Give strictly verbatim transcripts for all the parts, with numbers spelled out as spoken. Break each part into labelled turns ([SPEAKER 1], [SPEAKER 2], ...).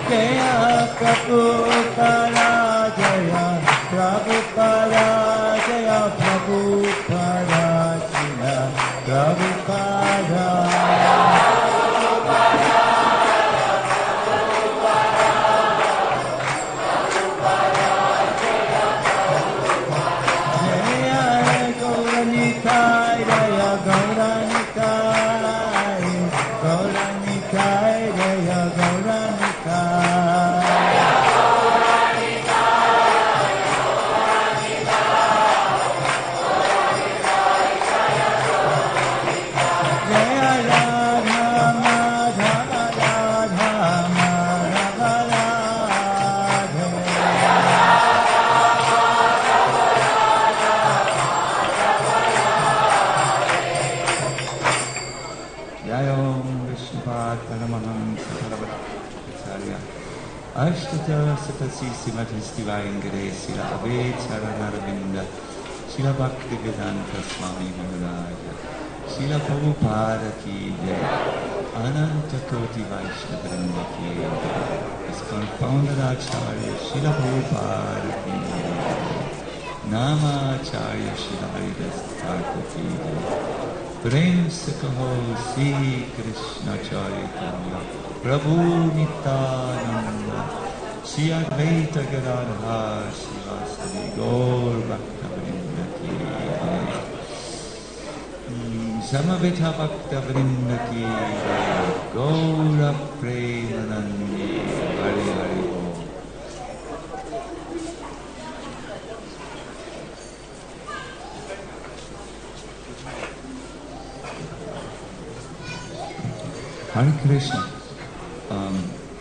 [SPEAKER 1] Jaya Prabhupada, Jaya Prabhupada, Jaya Prabhupada, Jaya Prabhupada. Ashtata Satasi Simati Stivayangare Sila Abed Saranaravinda Sila Bhakti Vedanta Swami Maharaja Sila Prabhupada Ki Jai Ananta Koti Vaishnava Vrinda Ki Jai His confounded Acharya Sila Prabhupada Ki Jai Nama Acharya Sila Haridas Thakur Ki Jai Prem se kaho Sri Krishna Chaitanya Prabhu Nityananda Sri Advaita Gadadhar Srivasadi Gaur Bhakta-vrinda Ki Jai Samaveta Bhakta-vrinda Ki Jai Gaura Premanandi Hari Hari Bol. Hare Krishna. Um,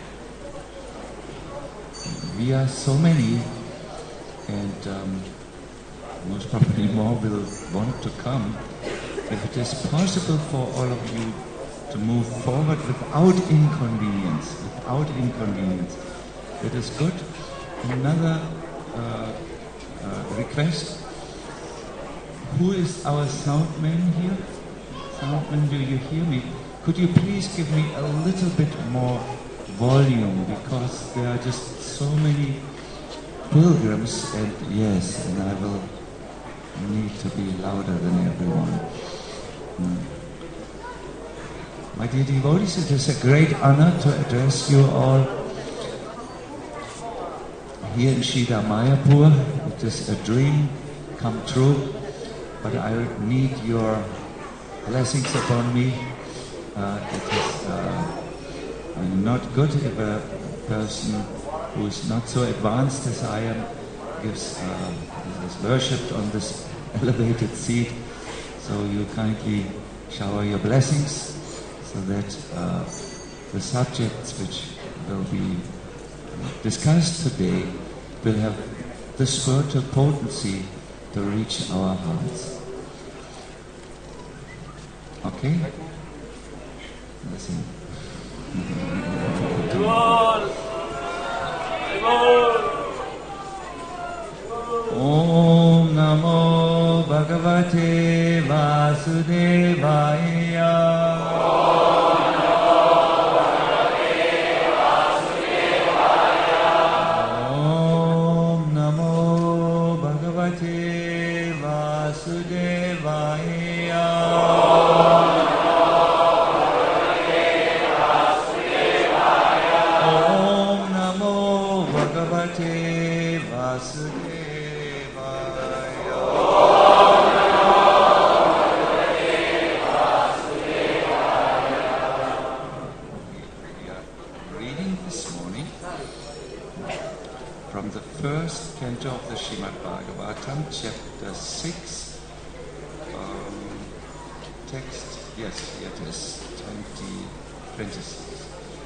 [SPEAKER 1] we are so many, and um, most probably more will want to come. If it is possible for all of you to move forward without inconvenience, without inconvenience, it is good. Another uh, uh, request. Who is our soundman here? Soundman, do you hear me? Could you please give me a little bit more volume, because there are just so many pilgrims, and yes, and I will need to be louder than everyone. Mm. My dear devotees, it is a great honor to address you all here in Shida Mayapur. It is a dream come true, but I need your blessings upon me. Uh, it is uh, not good if a person who is not so advanced as I am gives uh, is worshipped on this elevated seat. So you kindly shower your blessings so that uh, the subjects which will be discussed today will have the spiritual potency to reach our hearts. Okay? Listen. Om Namo Bhagavate Vasudevaya. Om Namo Bhagavate Vasudevaya. Of the Srimad Bhagavatam, chapter six, um, text, yes, it is twenty, twenty-six.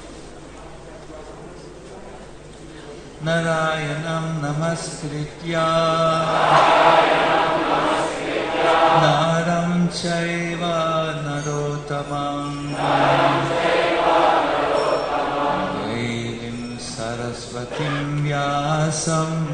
[SPEAKER 1] Narayanam namaskritya Naram chaiva narottamam Devim sarasvatim vyasam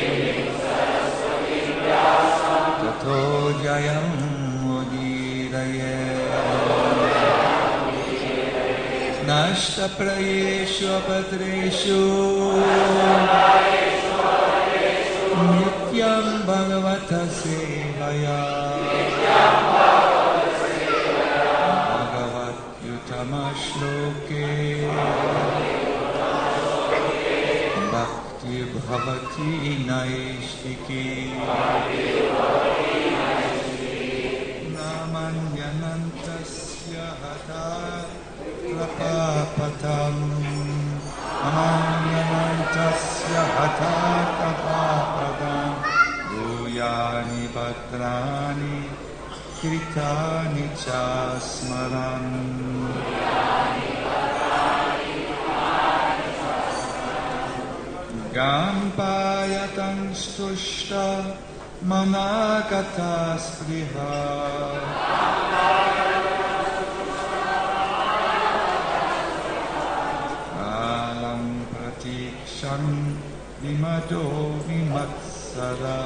[SPEAKER 1] Tato jayam mudiraye Nashtaprayeshu abhadreshu Nityam bhagavata sevaya Bhagavat yutama shloke Bhakti bhavati naishtiki Namanyanantasya hata Rapapatam Amanyanantasya hata Rapapatam Duyani Bhadrani Kritani Chasmaran Gampayatan Stushta Managata Spriha Shan vimado vimatsara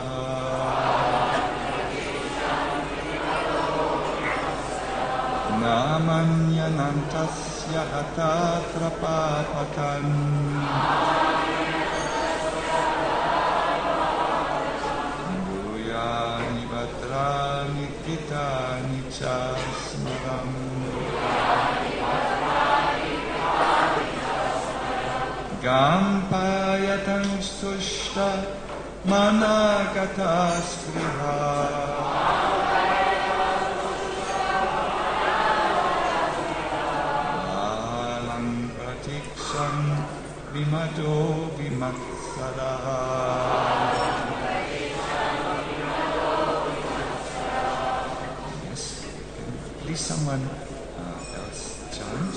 [SPEAKER 1] Namanyanantasya hatatrapapatan Bhuyani bhadrani kitani chasmaram Gampayatan stushta managata spriha Alam pratiksham vimado vimatsara Yes, please someone uh, else chant.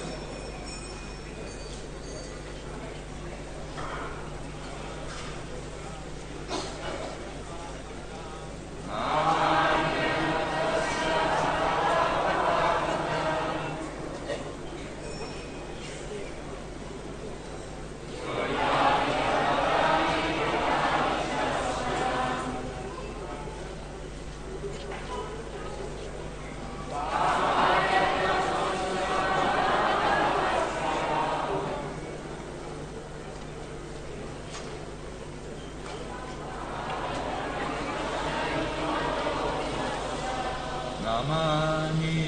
[SPEAKER 1] Namani,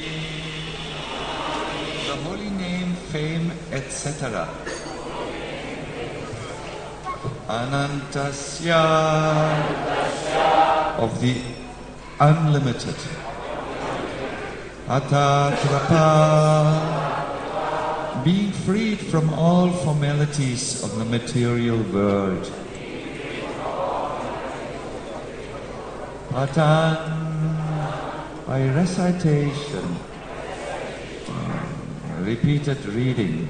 [SPEAKER 1] the holy name, fame, et cetera. Anantasya, of the unlimited. Atatrapa, being freed from all formalities of the material world. Patan, by recitation, repeated reading.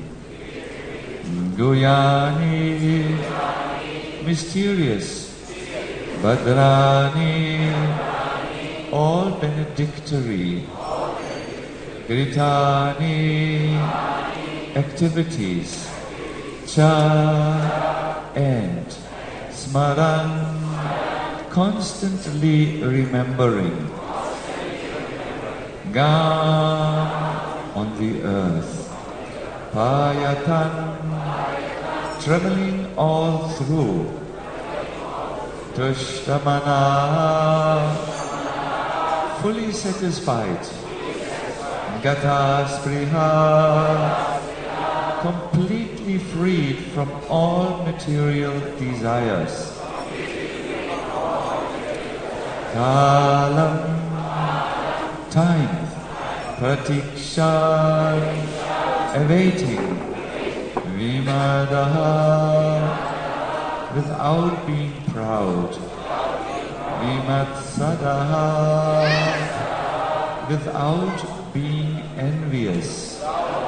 [SPEAKER 1] Guyani, mysterious. Bhadrani, all benedictory. Gritani, activities. Cha, and. Smaran, constantly remembering. Gam, on the earth. Payatan, traveling all through. Tushtamana, fully satisfied. Gata Spriha, completely freed from all material desires. Kalam, time. Pratiksha, awaiting. Vimadaha, without being proud. Vimatsadaha, without being envious.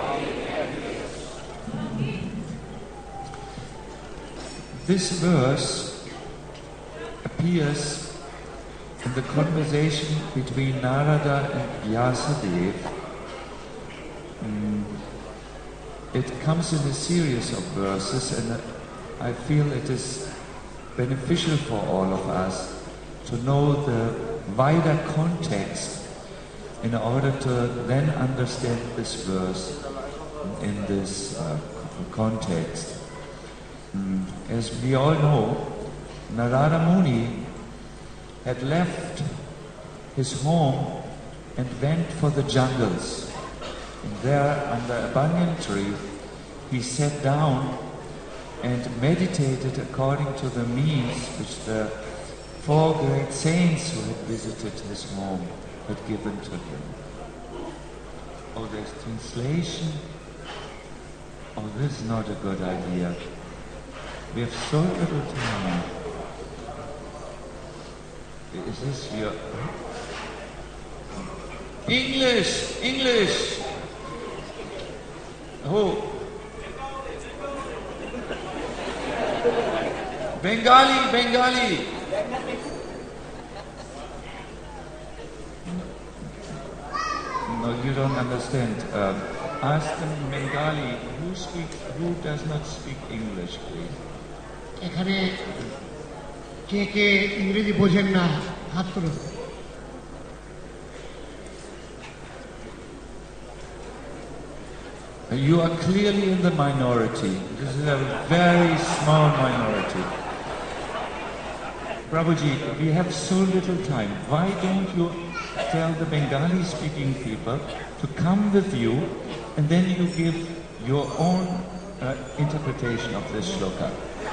[SPEAKER 1] This verse appears in the conversation between Narada and Vyasadeva. Mm, it comes in a series of verses, and I feel it is beneficial for all of us to know the wider context in order to then understand this verse in this uh, context. Mm, as we all know, Narada Muni had left his home and went for the jungles. And there, under a banyan tree, he sat down and meditated according to the means which the four great saints who had visited his home had given to him. Oh, there's translation. Oh, this is not a good idea. We have so little time. Is this your... English! English! Oh. Bengali! Bengali! No, you don't understand. Um, ask them Bengali. Who speaks? Who does not speak English, please?
[SPEAKER 2] এখানে কে কে ইংরেজি বোঝেন না হাত তুলুন।
[SPEAKER 1] You are clearly in the minority. This is a very small minority. Prabhuji, we have so little time. Why don't you tell the Bengali-speaking people to come with you, and then you give your own uh, interpretation of this shloka.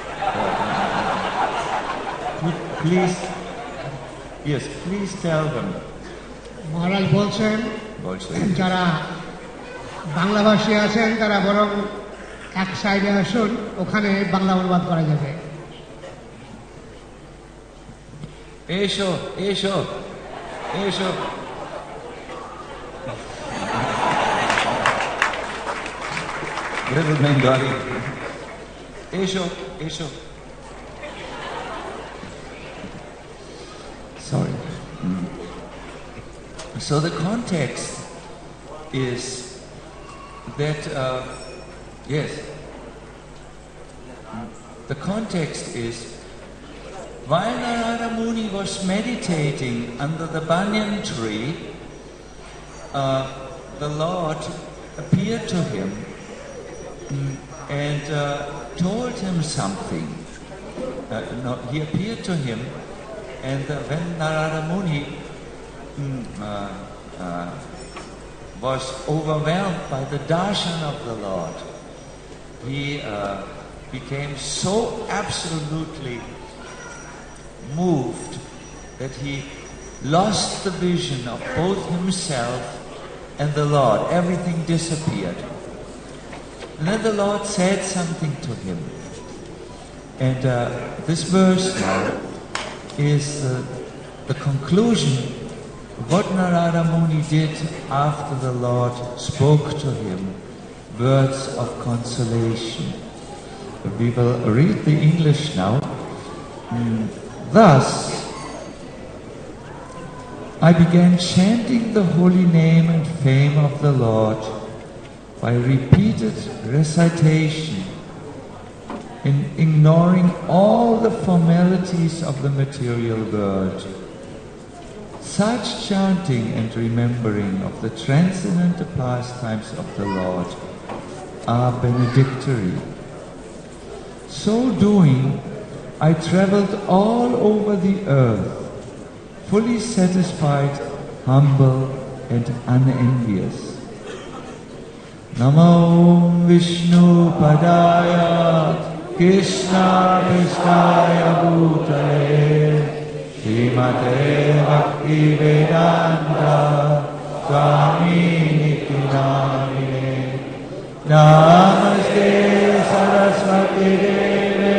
[SPEAKER 1] Uh, please, yes, please tell them.
[SPEAKER 2] মহারাজ বলছেন
[SPEAKER 1] বলছেন
[SPEAKER 2] যারা বাংলাভাষী আছেন তারা বরং এক সাইডে আসুন, ওখানে বাংলা অনুবাদ করা যাবে।
[SPEAKER 1] এসো এসো এসো Little Bengali. Esho, Esho. Sorry. Mm. So the context is that, uh, yes, the context is while Narada Muni was meditating under the banyan tree, uh, the Lord appeared to him and uh, told him something. Uh, no, he appeared to him, and uh, when Narada Muni mm, uh, uh, was overwhelmed by the darshan of the Lord, he uh, became so absolutely moved that he lost the vision of both himself and the Lord. Everything disappeared. And then the Lord said something to him. And uh, this verse now is uh, the conclusion of what Narada Muni did after the Lord spoke to him words of consolation. We will read the English now. Mm. Thus, I began chanting the holy name and fame of the Lord by repeated recitation, in ignoring all the formalities of the material world. Such chanting and remembering of the transcendental pastimes of the Lord are benedictory. So doing, I traveled all over the earth, fully satisfied, humble, and unenvious. Namo Vishnu Padaya Krishna Pristaya Bhutale Srimate Bhakti Vedanta Swami Niti Namine Namaste Saraswati Deve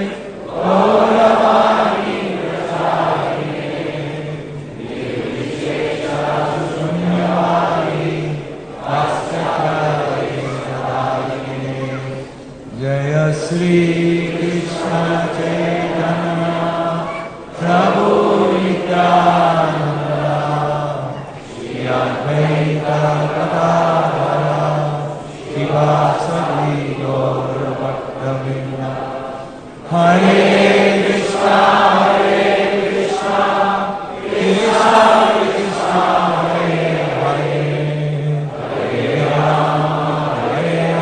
[SPEAKER 1] Gauravani Prasarine Nirvishesha Shunyavadi Astakari Sadayine Jaya Sri Krishna Chaitanya Prabhu Nityananda Shri Advaita Gadadhara Shivasadi Gaur Bhaktavrinda Hare Krishna Hare Krishna Krishna Krishna Hare Hare Hare Rama Hare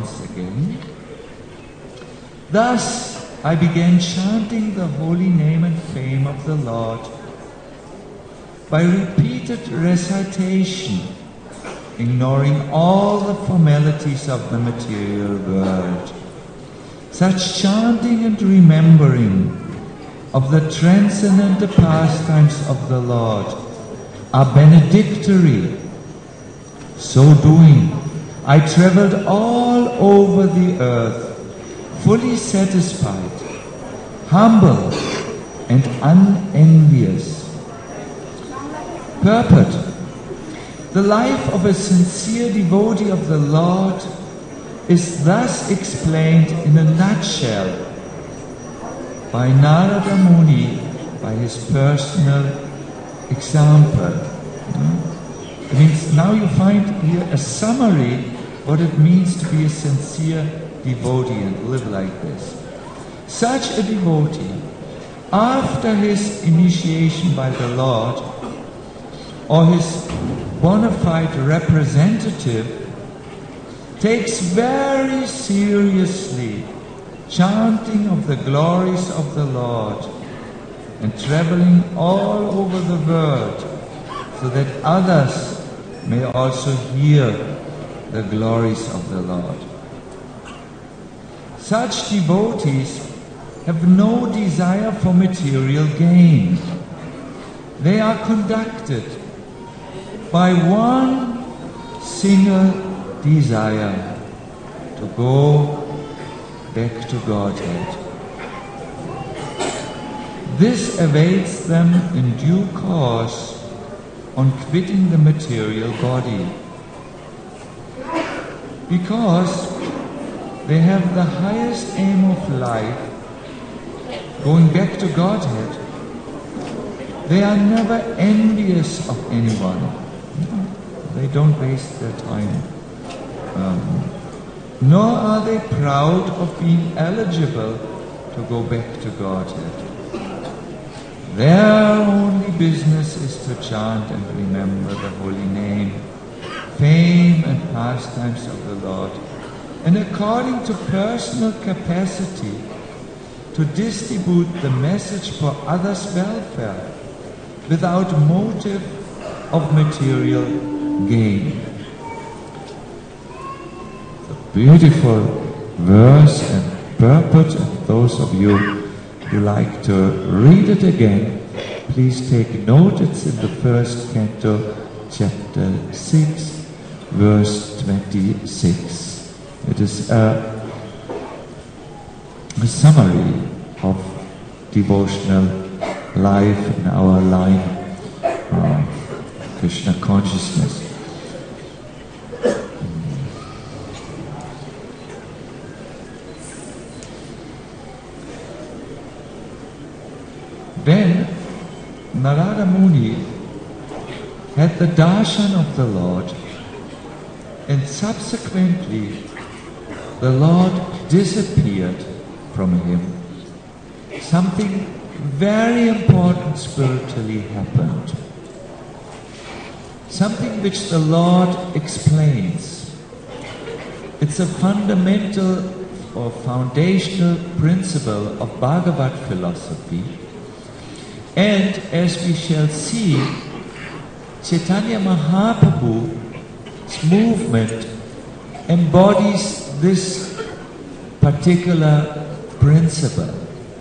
[SPEAKER 1] once again. Thus I began chanting the holy name and fame of the Lord by repeated recitation, ignoring all the formalities of the material world. Such chanting and remembering of the transcendent pastimes of the Lord are benedictory. So doing, I traveled all over the earth, fully satisfied, humble, and unenvious. Purport: the life of a sincere devotee of the Lord is thus explained in a nutshell by Narada Muni, by his personal example. It means now you find here a summary what it means to be a sincere devotee and live like this. Such a devotee, after his initiation by the Lord, or his bona fide representative, takes very seriously chanting of the glories of the Lord and traveling all over the world so that others may also hear the glories of the Lord. Such devotees have no desire for material gain. They are conducted by one single desire: to go back to Godhead. This awaits them in due course on quitting the material body. Because they have the highest aim of life, going back to Godhead, they are never envious of anyone. They don't waste their time. Um, nor are they proud of being eligible to go back to Godhead. Their only business is to chant and remember the holy name, fame and pastimes of the Lord, and according to personal capacity to distribute the message for others' welfare without motive of material gain. Beautiful verse and purport, and those of you who like to read it again, please take note. It's in the first canto, chapter six, verse twenty-six. It is a, a summary of devotional life in our line of Krishna consciousness. Then Narada Muni had the darshan of the Lord, and subsequently the Lord disappeared from him. Something very important spiritually happened. Something which the Lord explains. It's a fundamental or foundational principle of Bhagavad philosophy. And as we shall see, Chaitanya Mahaprabhu's movement embodies this particular principle.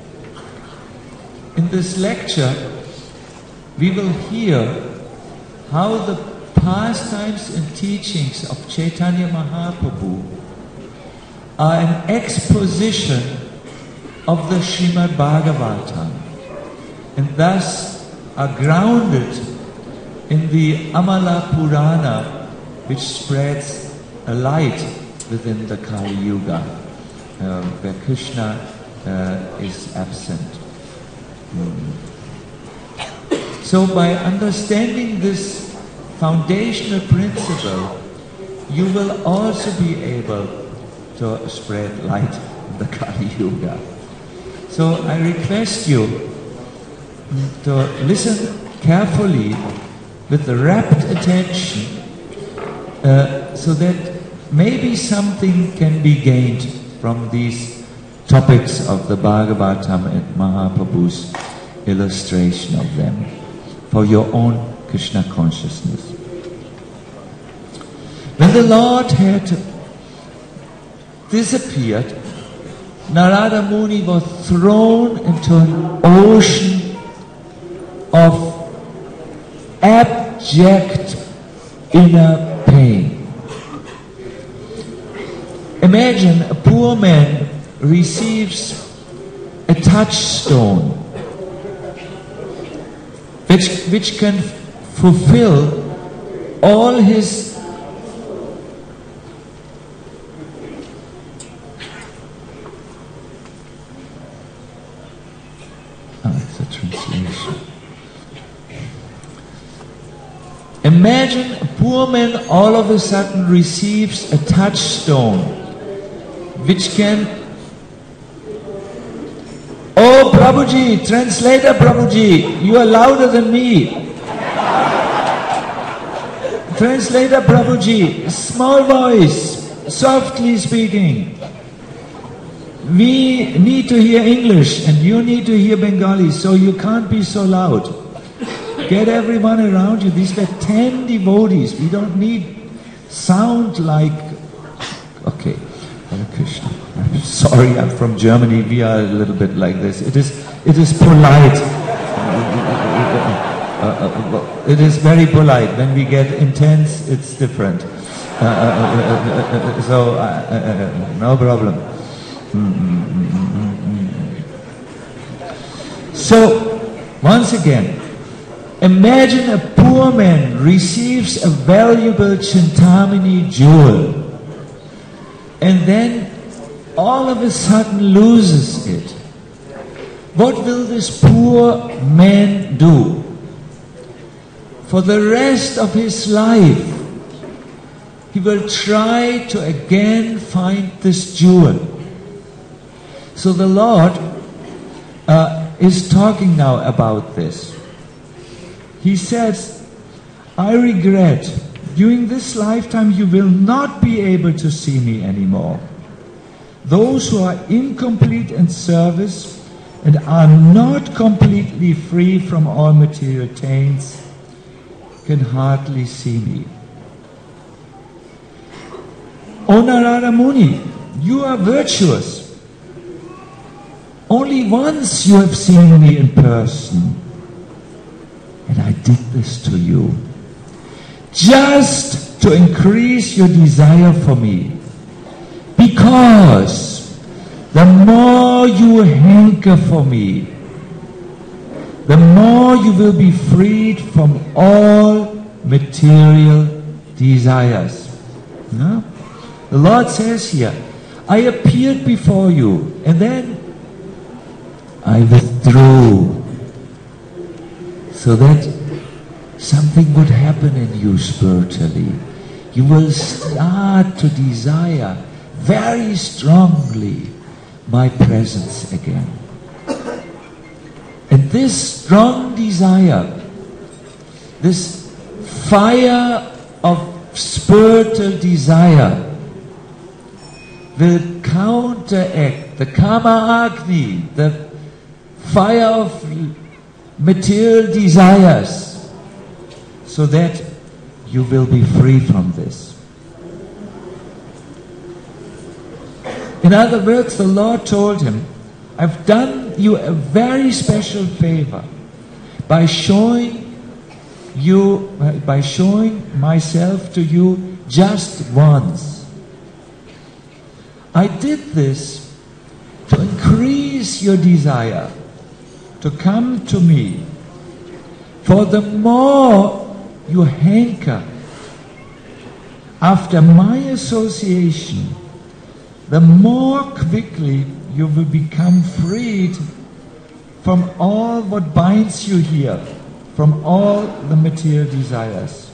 [SPEAKER 1] In this lecture, we will hear how the pastimes and teachings of Chaitanya Mahaprabhu are an exposition of the Srimad Bhagavatam, and thus are grounded in the Amala Purana, which spreads a light within the Kali Yuga, uh, where Krishna uh, is absent. Mm. So by understanding this foundational principle, you will also be able to spread light in the Kali Yuga. So I request you to listen carefully with rapt attention, uh, so that maybe something can be gained from these topics of the Bhagavatam and Mahaprabhu's illustration of them for your own Krishna consciousness. When the Lord had disappeared, Narada Muni was thrown into an ocean of abject inner pain. Imagine a poor man receives a touchstone which, which can fulfill all his Imagine a poor man all of a sudden receives a touchstone which can... Oh Prabhuji, translator Prabhuji, you are louder than me. Translator Prabhuji, small voice, softly speaking. We need to hear English and you need to hear Bengali, so you can't be so loud. Get everyone around you. These were ten devotees. We don't need sound like... Okay, Hare Krishna. I'm sorry, I'm from Germany. We are a little bit like this. It is, it is polite. Uh, uh, it is very polite. When we get intense, it's different. Uh, uh, uh, uh, so, uh, uh, no problem. So, once again, imagine a poor man receives a valuable Chintamani jewel and then all of a sudden loses it. What will this poor man do? For the rest of his life, he will try to again find this jewel. So the Lord uh, is talking now about this. He says, I regret, during this lifetime you will not be able to see me anymore. Those who are incomplete in service and are not completely free from all material taints can hardly see me. O Narada Muni, you are virtuous. Only once you have seen me in person. And I did this to you, just to increase your desire for me. Because the more you hanker for me, the more you will be freed from all material desires. No? The Lord says here, I appeared before you, and then I withdrew, so that something would happen in you spiritually. You will start to desire very strongly my presence again. And this strong desire, this fire of spiritual desire, will counteract the Kama Agni, the fire of material desires, so that you will be free from this. In other words, the Lord told him, I've done you a very special favor by showing you, by showing myself to you just once. I did this to increase your desire to come to me. For the more you hanker after my association, the more quickly you will become freed from all what binds you here, from all the material desires.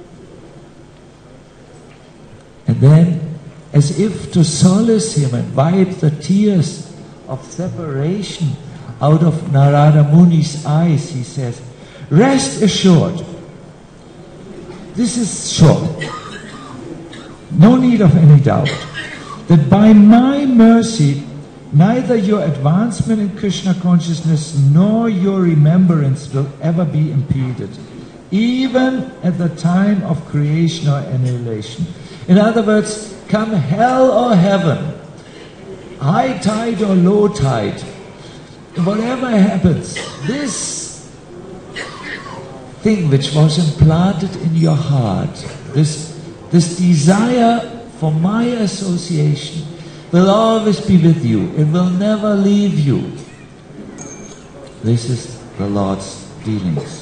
[SPEAKER 1] And then, as if to solace him and wipe the tears of separation out of Narada Muni's eyes, he says, rest assured, this is short.
[SPEAKER 3] no need of any doubt, that by my mercy, neither your advancement in Krishna consciousness nor your remembrance will ever be impeded, even at the time of creation or annihilation. In other words, come hell or heaven, high tide or low tide, whatever happens, this thing which was implanted in your heart, this, this desire for my association, will always be with you. It will never leave you. This is the Lord's dealings.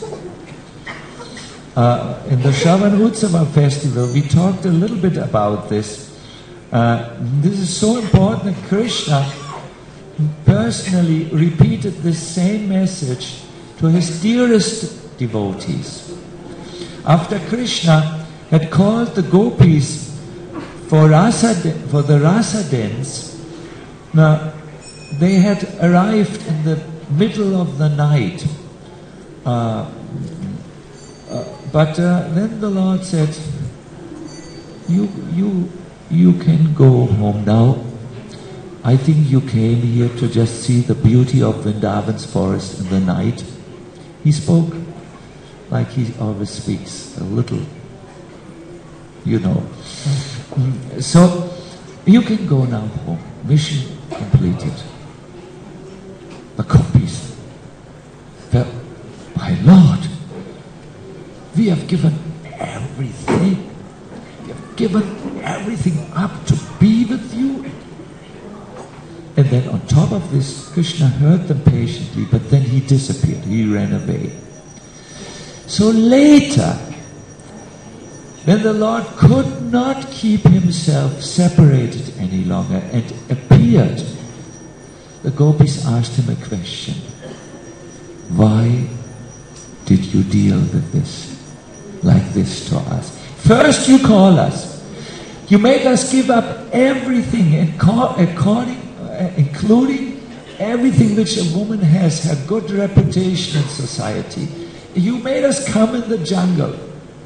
[SPEAKER 3] Uh, in the Shravan Utsava festival, we talked a little bit about this. Uh, this is so important that Krishna personally repeated this same message to his dearest devotees. After Krishna had called the gopis for, rasa, for the rasa dance, now they had arrived in the middle of the night. Uh, uh, but uh, then the Lord said, you, you, you can go home now. I think you came here to just see the beauty of Vrindavan's forest in the night. He spoke like he always speaks, a little, you know. So, you can go now home. Mission completed. The gopis felt, my Lord, we have given everything. We have given everything up to be with you. And then on top of this, Krishna heard them patiently, but then he disappeared. He ran away. So later, when the Lord could not keep himself separated any longer and appeared, the gopis asked him a question. Why did you deal with this like this to us? First you call us. You make us give up everything, and call, according, uh, including everything which a woman has, her good reputation in society. You made us come in the jungle.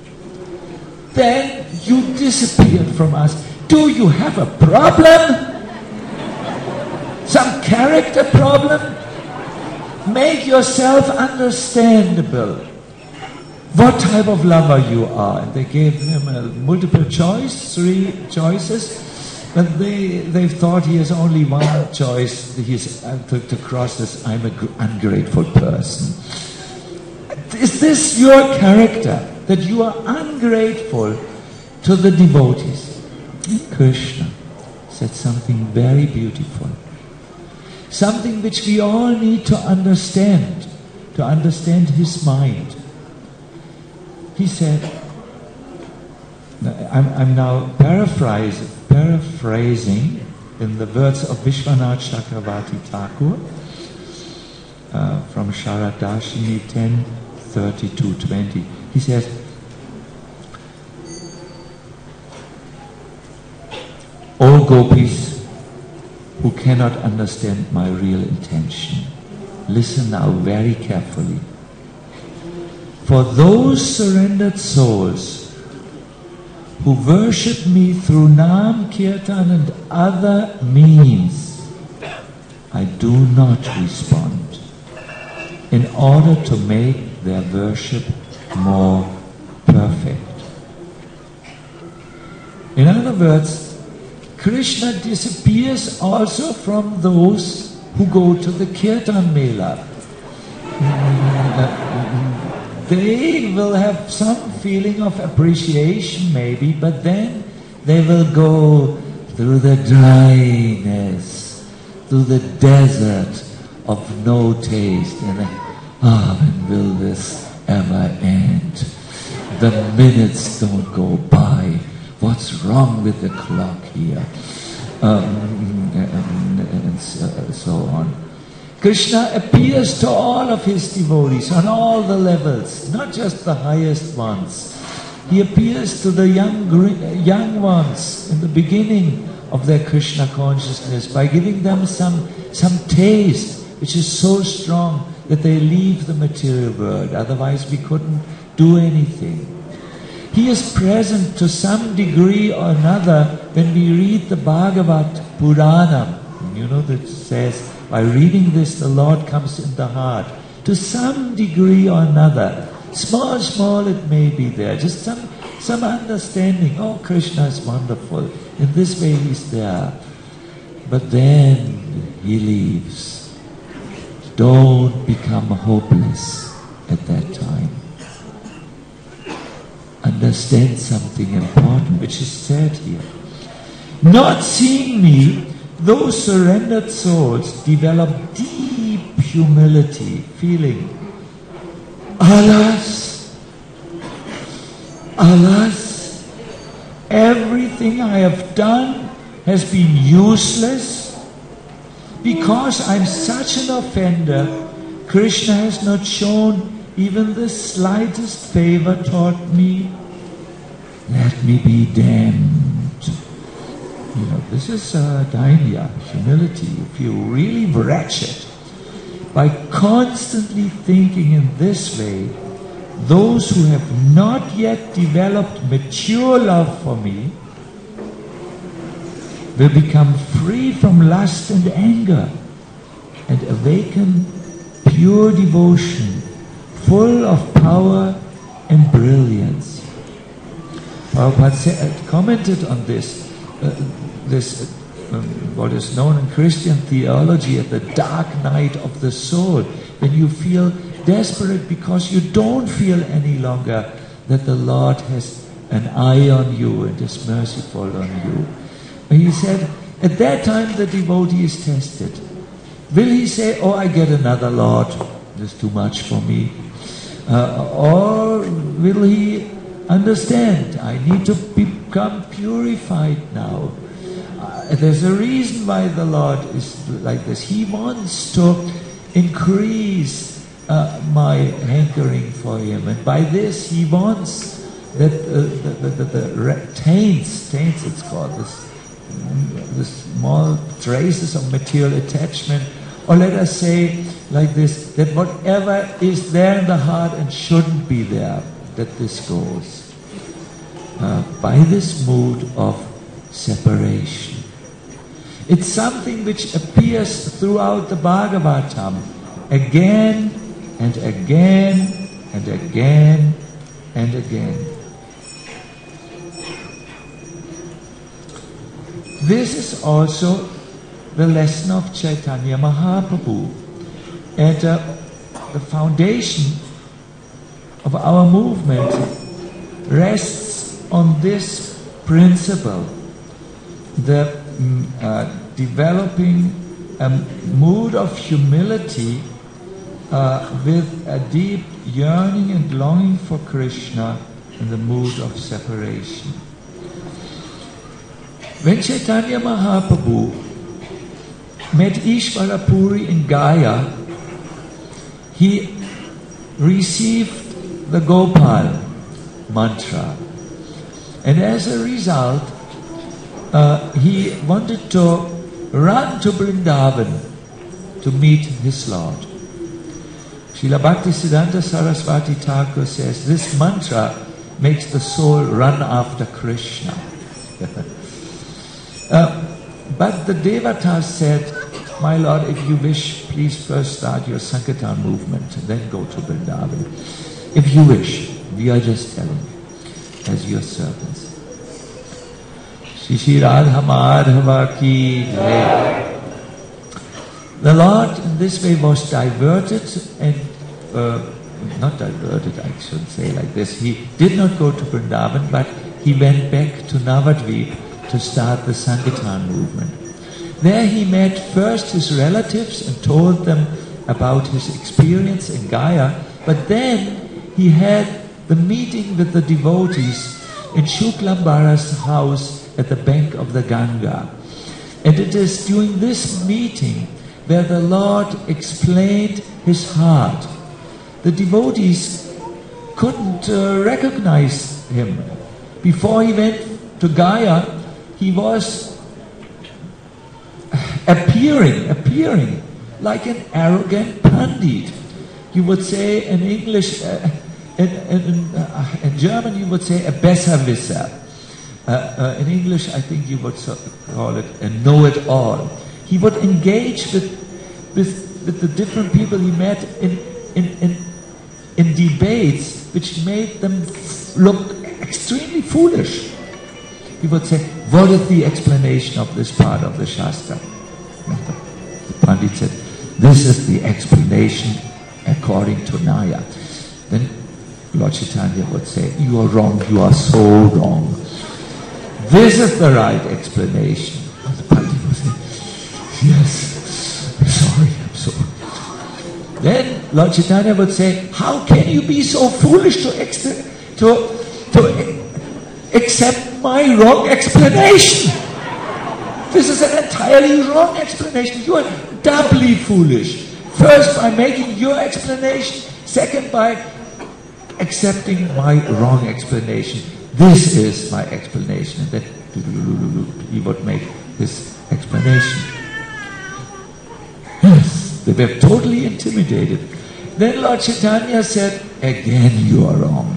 [SPEAKER 3] Then you disappeared from us. Do you have a problem? Some character problem? Make yourself understandable. What type of lover you are. And they gave him a multiple choice, three choices. But they, they thought he has only one choice. He's uh, to, to cross this, I'm an ungrateful person. Is this your character? That you are ungrateful to the devotees? Krishna said something very beautiful. Something which we all need to understand, to understand his mind. He said, I'm, I'm now paraphrasing, paraphrasing in the words of Vishwanath Chakravarti Thakur uh, from Sharadashini ten thirty-two twenty. He says, O gopis who cannot understand my real intention, listen now very carefully. For those surrendered souls who worship me through Nam, Kirtan and other means, I do not respond in order to make their worship more perfect. In other words, Krishna disappears also from those who go to the Kirtan Mela. They will have some feeling of appreciation maybe, but then they will go through the dryness, through the desert of no taste. And ah, oh, when will this ever end? The minutes don't go by. What's wrong with the clock here? Um, and, and so on. Krishna appears to all of his devotees on all the levels, not just the highest ones. He appears to the young, young ones in the beginning of their Krishna consciousness by giving them some, some taste which is so strong that they leave the material world. Otherwise we couldn't do anything. He is present to some degree or another when we read the Bhagavad Purana. You know that says, by reading this, the Lord comes in the heart. To some degree or another, small, small it may be there, just some, some understanding. Oh, Krishna is wonderful. In this way he's there. But then he leaves. Don't become hopeless at that time. Understand something important which is said here. Not seeing me, those surrendered souls develop deep humility, feeling, alas, alas, everything I have done has been useless. Because I'm such an offender, Krishna has not shown even the slightest favor toward me. Let me be damned. You know, this is uh, daimya, humility. You feel really wretched. By constantly thinking in this way, those who have not yet developed mature love for me will become free from lust and anger and awaken pure devotion, full of power and brilliance. Prabhupada said, commented on this, uh, this um, what is known in Christian theology as the dark night of the soul, when you feel desperate because you don't feel any longer that the Lord has an eye on you and is merciful on you. And he said, at that time the devotee is tested. Will he say, oh, I get another Lord, this is too much for me? Uh, or will he understand, I need to become purified now? Uh, there's a reason why the Lord is like this. He wants to increase uh, my hankering for Him. And by this He wants that uh, the, the, the, the re- taints, taints it's called, this, the small traces of material attachment, or let us say like this, that whatever is there in the heart and shouldn't be there, that this goes. Uh, by this mood of separation. It's something which appears throughout the Bhagavatam again and again and again and again. This is also the lesson of Chaitanya Mahaprabhu. And uh, the foundation of our movement rests on this principle, the mm, uh, developing a mood of humility uh, with a deep yearning and longing for Krishna in the mood of separation. When Chaitanya Mahaprabhu met Ishvara Puri in Gaya, he received the Gopal mantra. And as a result, uh, he wanted to run to Vrindavan to meet his Lord. Srila Bhaktisiddhanta Saraswati Thakur says, this mantra makes the soul run after Krishna. uh, but the Devatas said, my Lord, if you wish, please first start your Sankirtan movement, then go to Vrindavan. If you wish, we are just telling you, as your servants. Shri Radha Madhava ki jai. The Lord in this way was diverted and, uh, not diverted, I should say like this, he did not go to Vrindavan, but he went back to Navadvip to start the Sankirtan movement. There he met first his relatives and told them about his experience in Gaya, but then he had the meeting with the devotees in Shuklambara's house at the bank of the Ganga. And it is during this meeting where the Lord explained his heart. The devotees couldn't uh, recognize him. Before he went to Gaya, he was appearing, appearing like an arrogant pandit. You would say in English, uh, in, in, uh, in German you would say a Besserwisser. Uh, uh, in English, I think you would so call it a know-it-all. He would engage with, with, with the different people he met in, in, in, in debates which made them look extremely foolish. He would say, what is the explanation of this part of the Shastra? The Pandit said, this is the explanation according to Naya. Then Lord Chaitanya would say, you are wrong, you are so wrong. This is the right explanation. And the Pandit would say, yes, I'm sorry, I'm sorry. Then Lord Chaitanya would say, how can you be so foolish to, ex- to, to accept my wrong explanation? This is an entirely wrong explanation. You are doubly foolish. First by making your explanation, second by accepting my wrong explanation. This is my explanation. And then he would make his explanation. Yes, they were totally intimidated. Then Lord Chaitanya said, again you are wrong.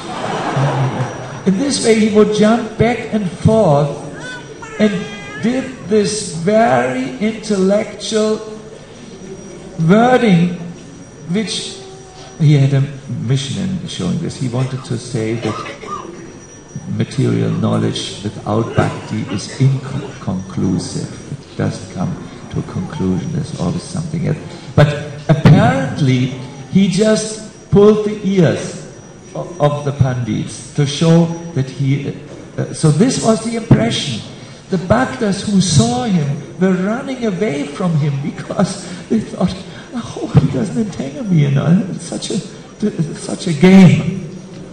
[SPEAKER 3] In this way he would jump back and forth and did this very intellectual wording, which he had a mission in showing this. He wanted to say that material knowledge without bhakti is inconclusive. It doesn't come to a conclusion. There's always something else. But apparently he just pulled the ears of, of the Pandits to show that he... Uh, so this was the impression. The Bhaktas who saw him were running away from him because they thought, oh, he doesn't entangle me in uh, such a such a game.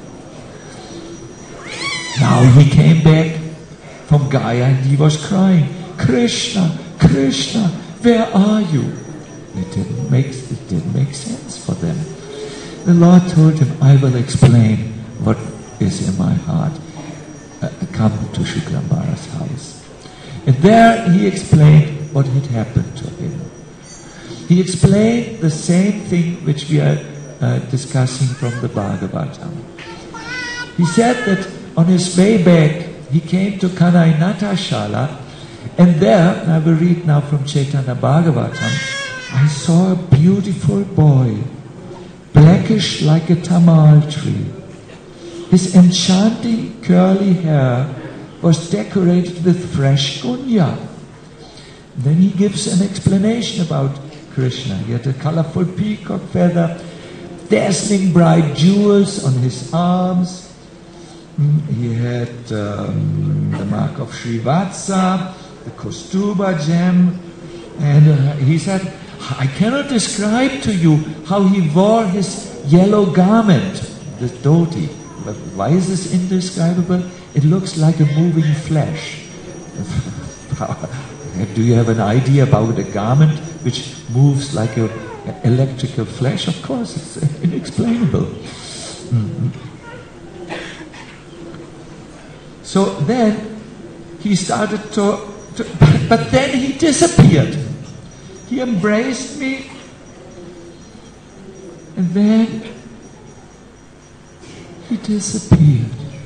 [SPEAKER 3] Now he came back from Gaya and he was crying, Krishna, Krishna, where are you? It didn't make it didn't make sense for them. The Lord told him, I will explain what is in my heart. Uh, come to Shukramara's house. And there he explained what had happened to him. He explained the same thing which we are uh, discussing from the Bhagavatam. He said that on his way back, he came to Kanainata Shala, and there, I will read now from Chaitanya Bhagavatam, I saw a beautiful boy, blackish like a tamal tree. His enchanting curly hair was decorated with fresh gunya. Then he gives an explanation about Krishna. He had a colorful peacock feather, dazzling bright jewels on his arms. He had um, the mark of Srivatsa, the Kaustuba gem, and uh, he said, I cannot describe to you how he wore his yellow garment, the dhoti. But why is this indescribable? It looks like a moving flesh. Do you have an idea about a garment which moves like an electrical flash? Of course, it's inexplainable. Mm-hmm. So then he started to, to but, but then he disappeared. He embraced me, and then he disappeared.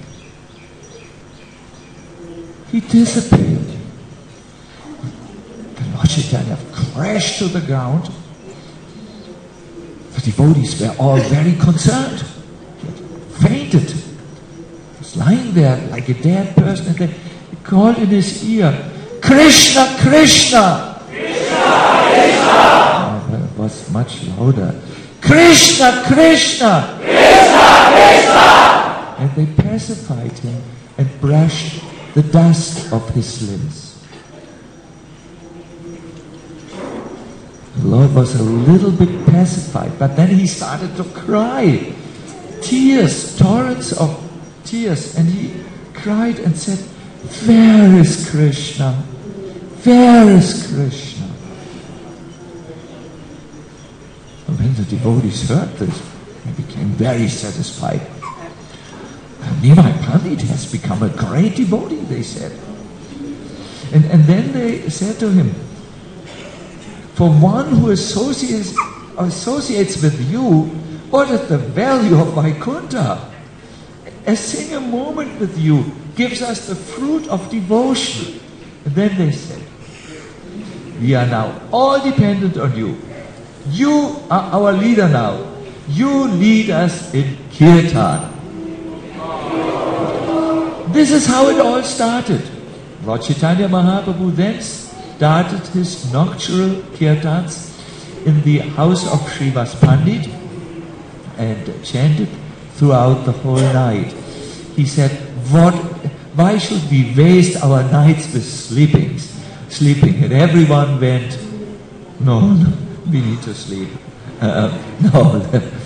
[SPEAKER 3] He disappeared. The Lord Chaitanya crashed to the ground. The devotees were all very concerned. He had fainted. He was lying there like a dead person, and then he called in his ear, Krishna, Krishna! Krishna, Krishna! Oh, it was much louder. Krishna, Krishna! Krishna, Krishna! And they pacified him and brushed the dust of his limbs. The Lord was a little bit pacified, but then he started to cry. Tears, torrents of tears, and he cried and said, where is Krishna? Where is Krishna? And when the devotees heard this, they became very satisfied. Nimai Pandit has become a great devotee, they said. And, and then they said to him, for one who associates, associates with you, What is the value of Vaikuntha? A single moment with you gives us the fruit of devotion. And then they said, we are now all dependent on you. You are our leader now. You lead us in kirtan. This is how it all started. Lord Chaitanya Mahaprabhu then started his nocturnal kirtans in the house of Srivas Pandit and chanted throughout the whole night. He said, "What? Why should we waste our nights with sleeping?" Sleeping, and everyone went, "No, no, we need to sleep." Uh, no,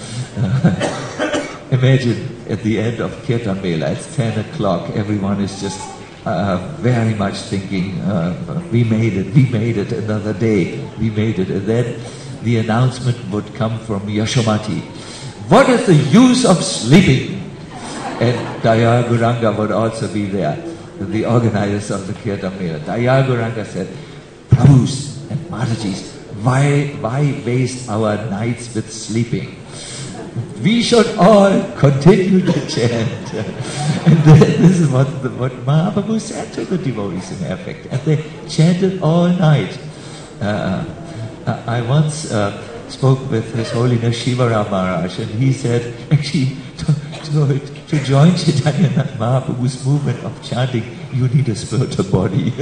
[SPEAKER 3] uh, imagine at the end of Kirtan Mela, it's ten o'clock. Everyone is just uh, very much thinking, uh, "We made it, we made it, another day, we made it," and then the announcement would come from Yashomati. "What is the use of sleeping?" And Daya Guranga would also be there, the organizers of the Kirtan Mela. Daya Guranga said, "Prabhus and Matajis, why, why waste our nights with sleeping? We should all continue to chant." And this is what, the, what Mahaprabhu said to the devotees in effect. And they chanted all night. Uh, I once uh, spoke with His Holiness Shivaram Maharaj, and he said, actually, to, to, to join Chaitanya Mahaprabhu's movement of chanting, you need a spiritual body.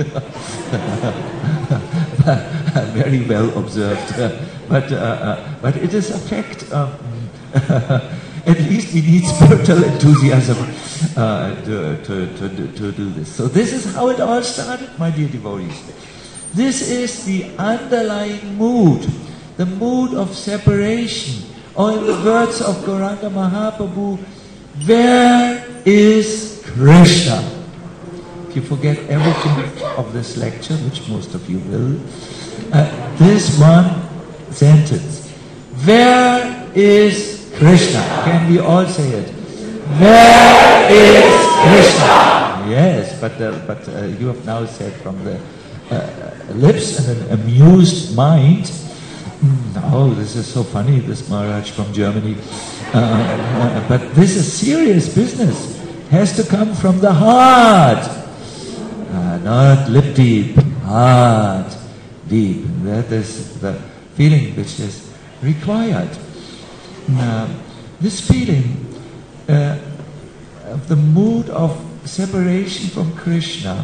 [SPEAKER 3] Very well observed. But, uh, uh, but it is a fact. Um, at least we need spiritual enthusiasm uh, to, to, to, to do this. So this is how it all started, my dear devotees. This is the underlying mood, the mood of separation. Or in the words of Gauranga Mahaprabhu, where is Krishna? If you forget everything of this lecture, which most of you will, uh, this one sentence, where is Krishna? Can we all say it? Where is Krishna? Yes, but, uh, but uh, you have now said from the uh, lips and an amused mind, "Oh, this is so funny, this Maharaj from Germany." Uh, uh, but this is serious business. Has to come from the heart. Uh, not lip deep, heart deep. That is the feeling which is required. Now, this feeling uh, of the mood of separation from Krishna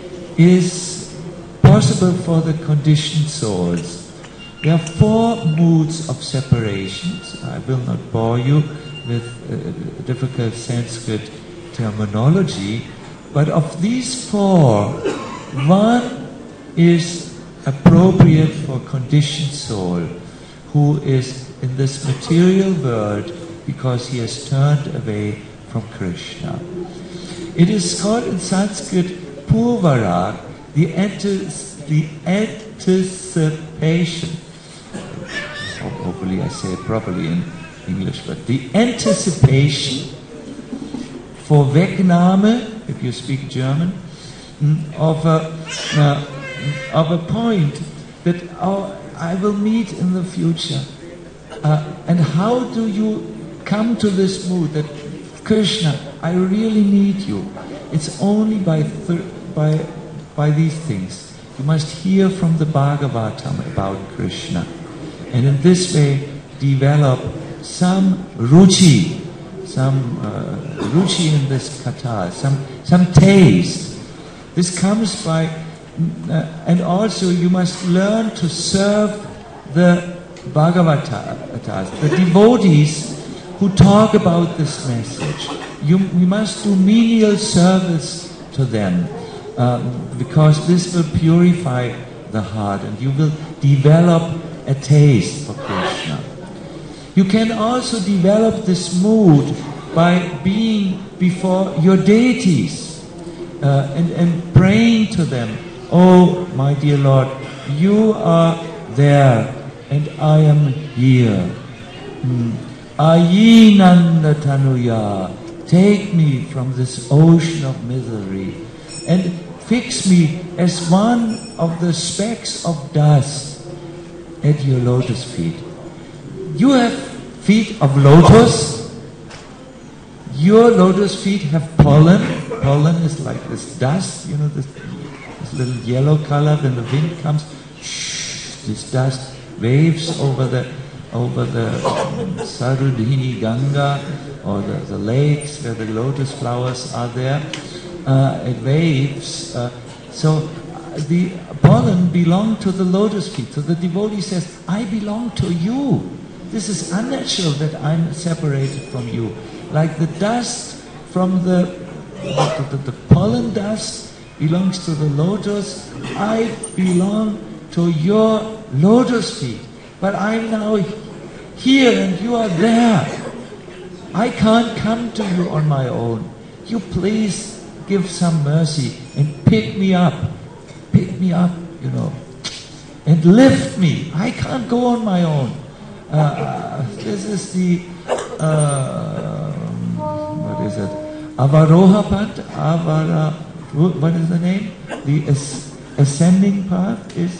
[SPEAKER 3] is possible for the conditioned souls. There are four moods of separations. I will not bore you with uh, difficult Sanskrit terminology, but of these four, one is appropriate for conditioned soul who is in this material world because he has turned away from Krishna. It is called in Sanskrit purvarag, the, antis, the anticipation. Hopefully I say it properly in English, but the anticipation for Wegnahme, if you speak German, of a, uh, of a point that oh, I will meet in the future. Uh, and how do you come to this mood that, Krishna, I really need you? It's only by, th- by, by these things. You must hear from the Bhagavatam about Krishna. And in this way, develop some ruchi, some uh, ruchi in this katha, some, some taste. This comes by, uh, and also you must learn to serve the Bhagavatas, the devotees who talk about this message. You, you must do menial service to them, um, because this will purify the heart and you will develop a taste for Krishna. You can also develop this mood by being before your deities uh, and, and praying to them. "Oh, my dear Lord, you are there and I am here. Ayinanda tanuya, take me from this ocean of misery and fix me as one of the specks of dust at your lotus feet. You have feet of lotus. Your lotus feet have pollen. Pollen is like this dust, you know, this, this little yellow color. When the wind comes, shh, this dust waves over the over the Sarudhini Ganga, or the, the lakes where the lotus flowers are there. Uh, it waves. Uh, so the pollen belong to the lotus feet. So the devotee says, I belong to you. This is unnatural that I'm separated from you. Like the dust from the, the, the, the pollen dust belongs to the lotus. I belong to your lotus feet. But I'm now here and you are there. I can't come to you on my own. You please give some mercy and pick me up. Pick me up, you know, and lift me. I can't go on my own. Uh, this is the, uh, what is it? Avaroha path? Avara, what is the name? The as, ascending path is?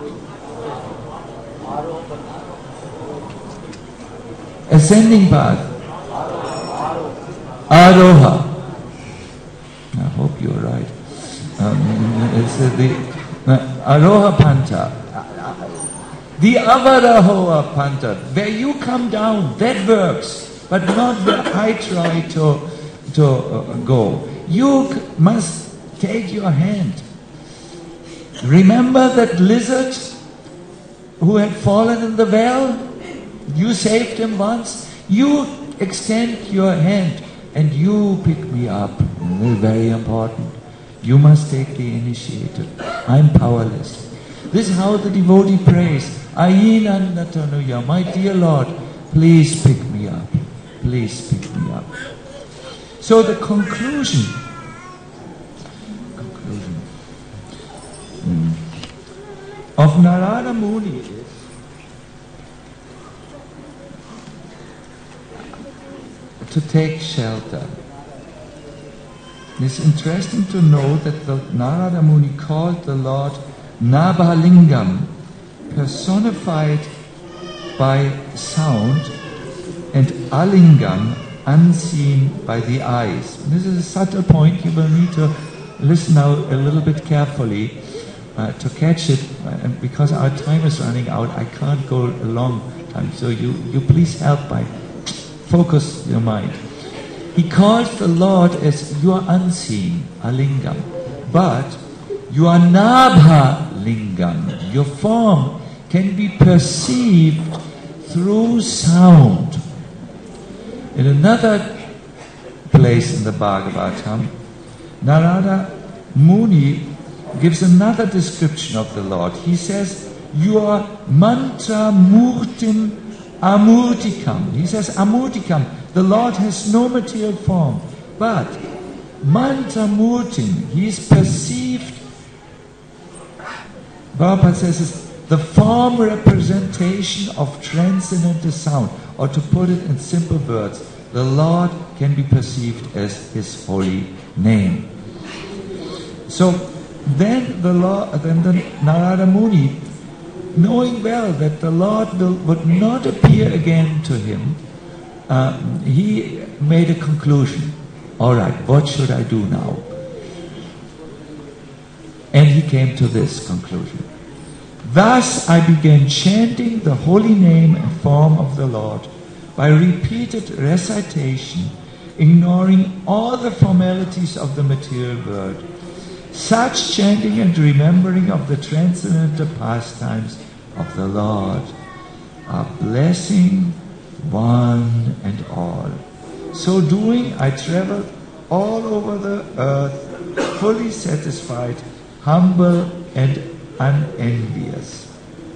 [SPEAKER 3] Ascending path. Aroha. I hope you're right. Um, it's uh, the uh, Aroha Panta. The Avarahoa Panta. Where you come down, that works. But not where I try to, to uh, go. You c- must take your hand. Remember that lizard who had fallen in the well? You saved him once. You extend your hand and you pick me up. Very important. You must take the initiative. I'm powerless. This is how the devotee prays. Ayinandatanuya, my dear Lord, please pick me up. Please pick me up. So the conclusion, conclusion mm, of Narada Muni is to take shelter. It's interesting to know that the Narada Muni called the Lord Nabhalingam, personified by sound, and Alingam, unseen by the eyes. This is a subtle point. You will need to listen now a little bit carefully uh, to catch it. And because our time is running out, I can't go a long time. So you, you please help by focus your mind. He calls the Lord as you are unseen, Alingam, but you are Nabha Lingam. Your form can be perceived through sound. In another place in the Bhagavatam, Narada Muni gives another description of the Lord. He says, you are mantra murtim amurtikam. He says amurtikam. The Lord has no material form, but mantra murtim, he is perceived. Prabhupada says the form representation of transcendental sound, or to put it in simple words, the Lord can be perceived as His holy name. So then the Lord, then the Narada Muni, knowing well that the Lord will, would not appear again to him, uh, he made a conclusion. All right, what should I do now? And he came to this conclusion. Thus I began chanting the holy name and form of the Lord by repeated recitation, ignoring all the formalities of the material world. Such chanting and remembering of the transcendental pastimes of the Lord are blessing one and all. So doing, I traveled all over the earth, fully satisfied, humble and unenvious.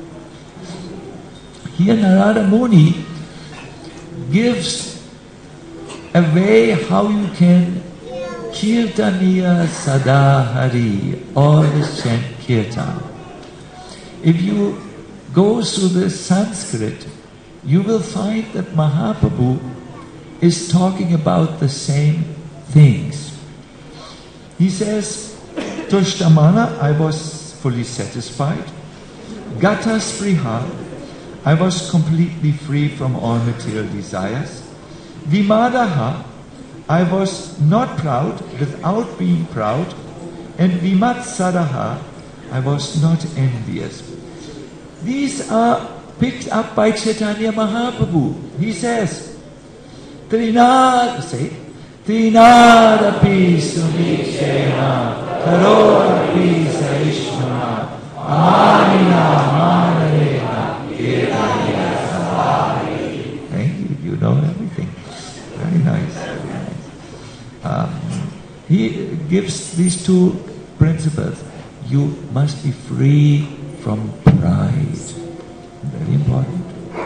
[SPEAKER 3] Here Narada Muni gives a way how you can Kirtaniya Sadahari, always chant Kirtan. If you go through the Sanskrit, you will find that Mahaprabhu is talking about the same things. He says, Tushtamana, I was fully satisfied. Gata Spriha, I was completely free from all material desires. Vimadaha, I was not proud without being proud. And Vimatsadaha, I was not envious. These are picked up by Chaitanya Mahaprabhu. He says, Trinad, say, Trinadapi sumikshena, Karodapi saishmana, Amanina manarena, Kirtanya sabhari. Thank you, you know everything. Very nice, very nice. Um, he gives these two principles. You must be free from pride. Very important.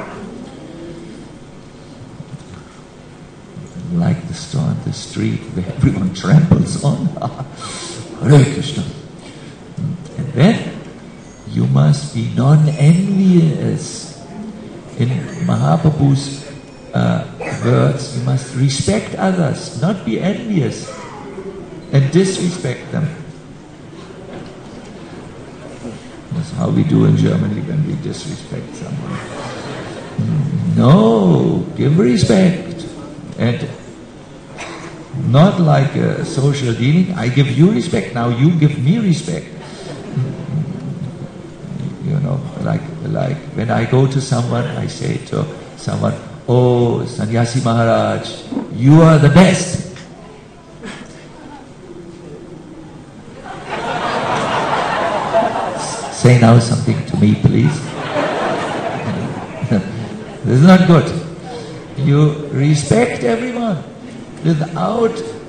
[SPEAKER 3] Like the store on the street where everyone tramples on. Hare Krishna. And then you must be non-envious. In Mahaprabhu's uh, words, you must respect others, not be envious and disrespect them. That's how we do in Germany when we disrespect someone. No, give respect. And not like a social dealing. I give you respect, now you give me respect. You know, like like when I go to someone, I say to someone, oh, Sannyasi Maharaj, you are the best. Say now something to me, please. This is not good. You respect everyone without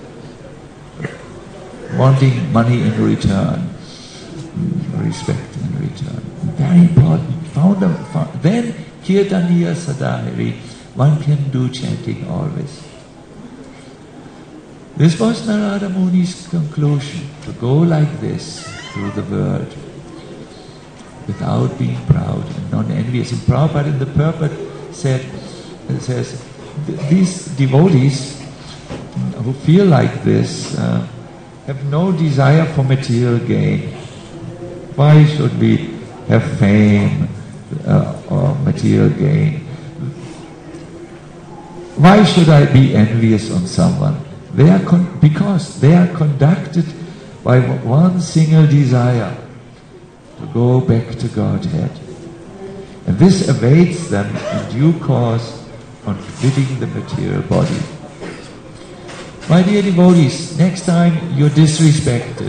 [SPEAKER 3] wanting money in return. Respect in return. Very important. Found a, found, then Kirtaniya Sadahari, one can do chanting always. This was Narada Muni's conclusion, to go like this through the world without being proud and non-envious. And Prabhupada in the purport said, it says, these devotees who feel like this uh, have no desire for material gain. Why should we have fame uh, or material gain? Why should I be envious on someone? They are con- because they are conducted by one single desire, to go back to Godhead. And this awaits them in due course on quitting the material body. My dear devotees, next time you're disrespected,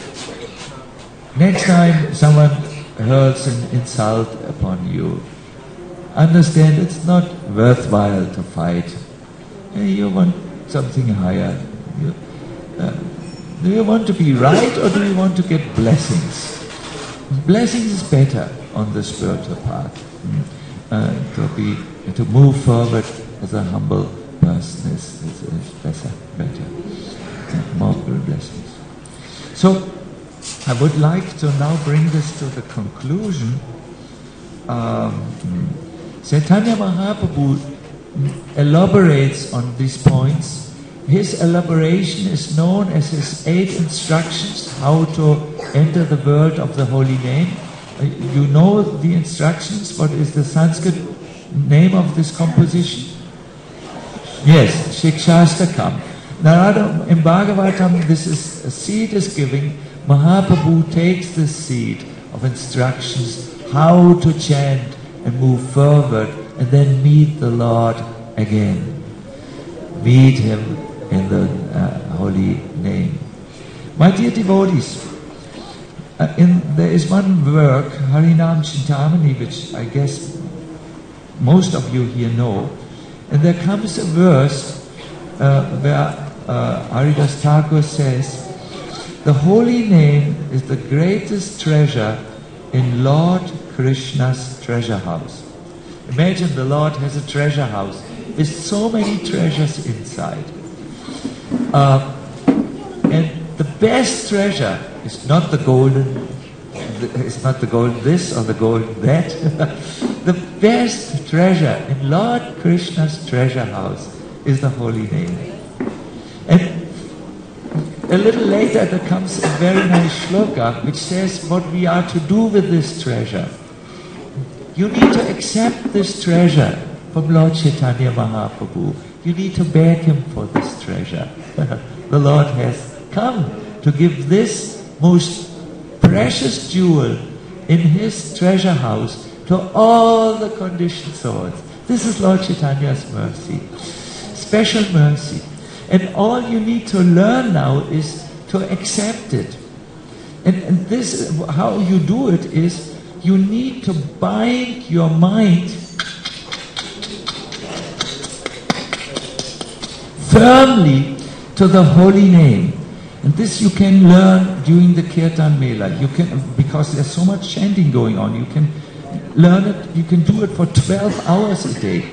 [SPEAKER 3] next time someone hurls an insult upon you, understand it's not worthwhile to fight. You want something higher. You, uh, do you want to be right or do you want to get blessings? Blessings is better on the spiritual path. Uh, to be to move forward as a humble person is, is, is better, better. Uh, more blessings. So I would like to now bring this to the conclusion. Um, Chaitanya Mahaprabhu elaborates on these points. His elaboration is known as his eight instructions how to enter the world of the holy name. Uh, you know the instructions. What is the Sanskrit name of this composition? Yes, Shikshastakam. Narada, in Bhagavatam, this is a seed is giving. Mahaprabhu takes this seed of instructions how to chant and move forward and then meet the Lord again. Meet Him in the uh, holy name. My dear devotees, uh, in, there is one work, Harinam Chintamani, which I guess most of you here know, and there comes a verse uh, where uh, Haridas Thakur says, the holy name is the greatest treasure in Lord Krishna's treasure house. Imagine the Lord has a treasure house with so many treasures inside. Uh, and the best treasure is not the golden, it's not the gold this or the gold that. The best treasure in Lord Krishna's treasure house is the holy name. And a little later there comes a very nice shloka which says what we are to do with this treasure. You need to accept this treasure from Lord Chaitanya Mahaprabhu. You need to beg him for this treasure. The Lord has come to give this most precious jewel in his treasure house to all the conditioned souls. This is Lord Chaitanya's mercy, special mercy. And all you need to learn now is to accept it. And, and this, how you do it is, you need to bind your mind firmly to the holy name. And this you can learn during the Kirtan Mela. You can, because there's so much chanting going on, you can learn it, you can do it for twelve hours a day.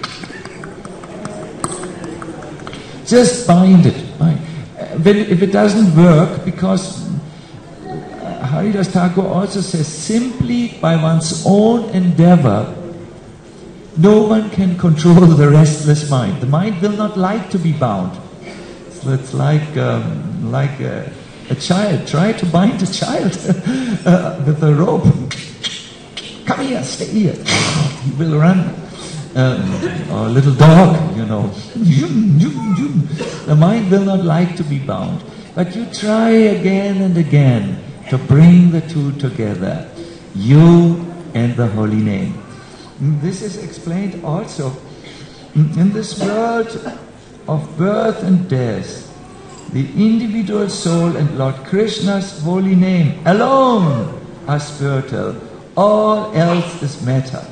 [SPEAKER 3] Just bind it. Bind. When, if it doesn't work, because Haridas Thakur also says, simply by one's own endeavor, no one can control the restless mind. The mind will not like to be bound. So it's like um, like a, a child. Try to bind a child uh, with a rope. Come here, stay here. He will run. Um, or a little dog, you know. The mind will not like to be bound. But you try again and again to bring the two together, you and the holy name. This is explained also in this world of birth and death. The individual soul and Lord Krishna's holy name alone are spiritual. All else is matter.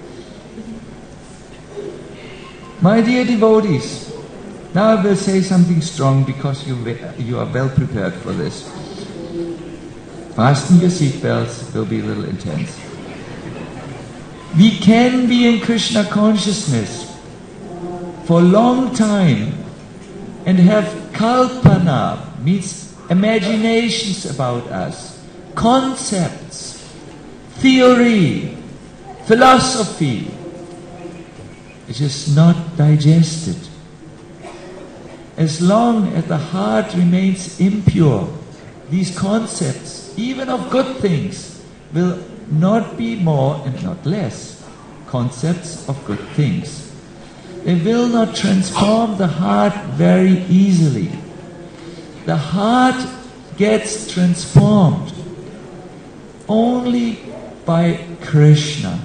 [SPEAKER 3] My dear devotees, now I will say something strong because you, you are well prepared for this. Fasten your seatbelts, it will be a little intense. We can be in Krishna consciousness for a long time and have kalpana, means imaginations about us, concepts, theory, philosophy. It is not digested. As long as the heart remains impure, these concepts, even of good things, will not be more and not less concepts of good things. They will not transform the heart very easily. The heart gets transformed only by Krishna.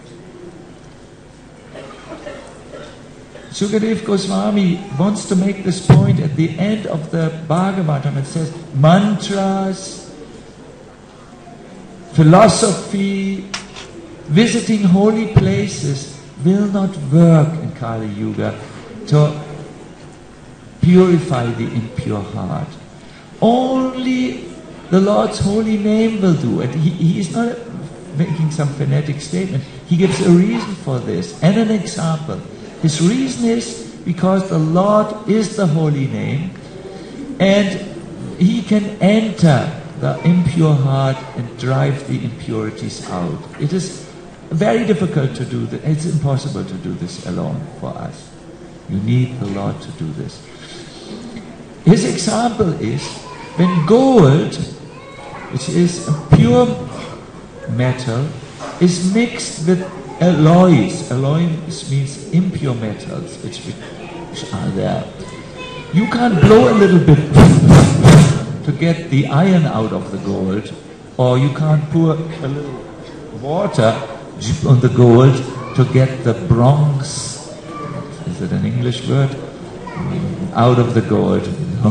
[SPEAKER 3] Sukadev Goswami wants to make this point at the end of the Bhagavatam. It says, mantras, philosophy, visiting holy places will not work in Kali Yuga to purify the impure heart. Only the Lord's holy name will do it. He, he is not making some fanatic statement. He gives a reason for this and an example. His reason is because the Lord is the holy name and he can enter the impure heart and drive the impurities out. It is very difficult to do that. It's impossible to do this alone for us. You need the Lord to do this. His example is when gold, which is a pure metal, is mixed with alloys. Alloys means impure metals which, which are there. You can't blow a little bit to get the iron out of the gold, or you can't pour a little water on the gold to get the bronze, is it an English word? Out of the gold.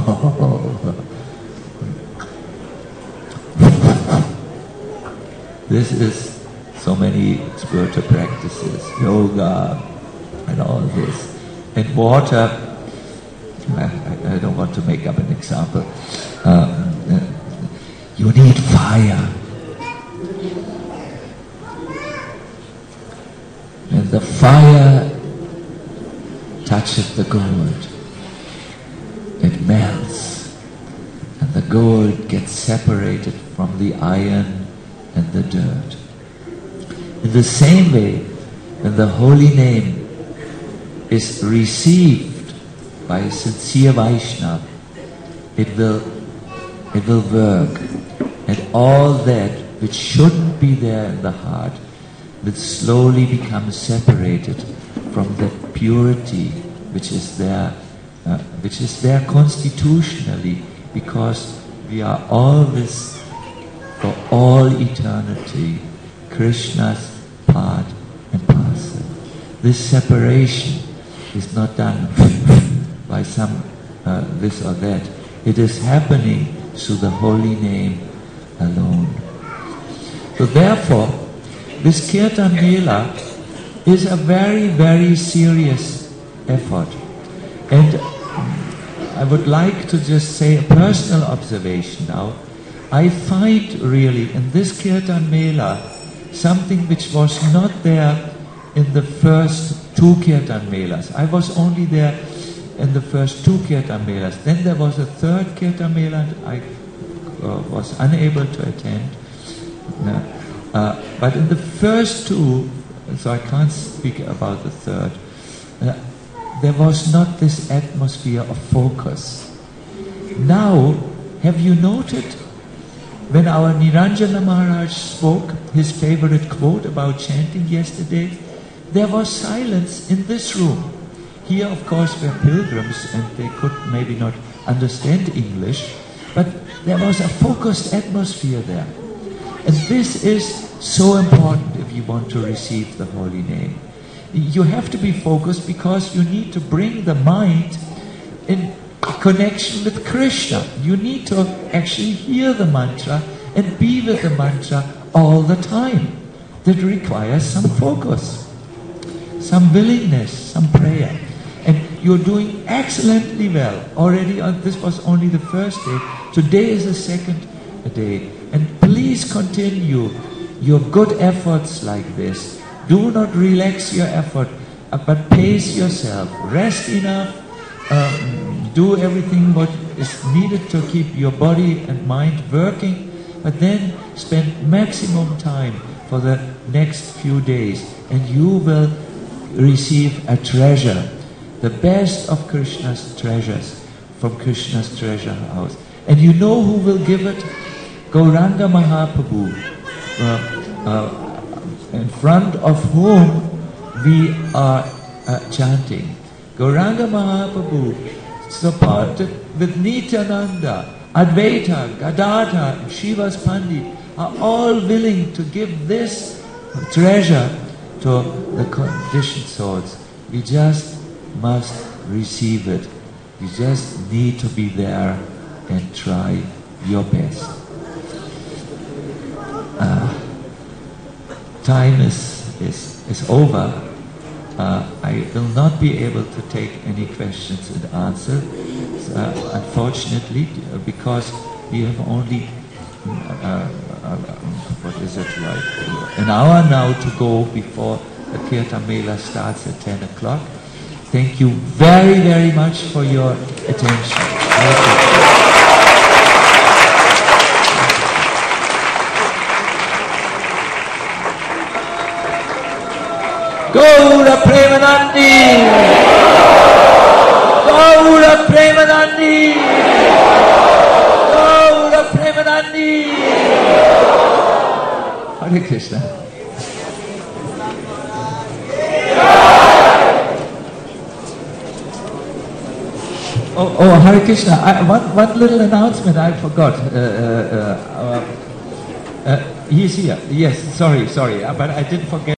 [SPEAKER 3] This is so many spiritual practices, yoga and all this. And water, I, I don't want to make up an example. Um, you need fire. And the fire touches the gold. It melts. And the gold gets separated from the iron and the dirt. In the same way, when the holy name is received by a sincere Vaishnava, it will, it will work. And all that which shouldn't be there in the heart will slowly become separated from that purity which is there, uh, which is there constitutionally, because we are always, for all eternity, Krishna's part and parcel. This separation is not done by some uh, this or that. It is happening through the holy name alone. So therefore, this Kirtan Mela is a very, very serious effort. And I would like to just say a personal observation now. I find really in this Kirtan Mela something which was not there in the first two Kirtan Melas. I was only there in the first two Kirtan Melas. Then there was a third Kirtan Mela and I uh, was unable to attend. No. Uh, but in the first two, so I can't speak about the third, uh, there was not this atmosphere of focus. Now, have you noted when our Niranjana Maharaj spoke his favorite quote about chanting yesterday, there was silence in this room. Here, of course, were pilgrims and they could maybe not understand English, but there was a focused atmosphere there. And this is so important if you want to receive the holy name. You have to be focused because you need to bring the mind in connection with Krishna. You need to actually hear the mantra and be with the mantra all the time. That requires some focus, some willingness, some prayer. And you're doing excellently well. Already, on, this was only the first day. Today is the second day. And please continue your good efforts like this. Do not relax your effort, uh, but pace yourself. Rest enough. Um, do everything what is needed to keep your body and mind working. But then spend maximum time for the next few days. And you will receive a treasure. The best of Krishna's treasures from Krishna's treasure house. And you know who will give it? Gauranga Mahaprabhu, uh, uh, in front of whom we are uh, chanting. Gauranga Mahaprabhu, supported with Nityananda, Advaita, Gadadhar, and Shiva's Pandit, are all willing to give this treasure to the conditioned souls. We just must receive it. You just need to be there and try your best. Uh, time is, is, is over. Uh, I will not be able to take any questions and answers, uh, unfortunately, because we have only, uh, uh, what is it, like an hour now to go before the Kirtan Mela starts at ten o'clock. Thank you very, very much for your attention. Gaura Premanandi! Gaura Premanandi! Gaura Premanandi! Hare Krishna. Oh, oh, Hare Krishna. I, one, one little announcement I forgot. Uh, uh, uh, uh, he's here. Yes, sorry, sorry. But I didn't forget.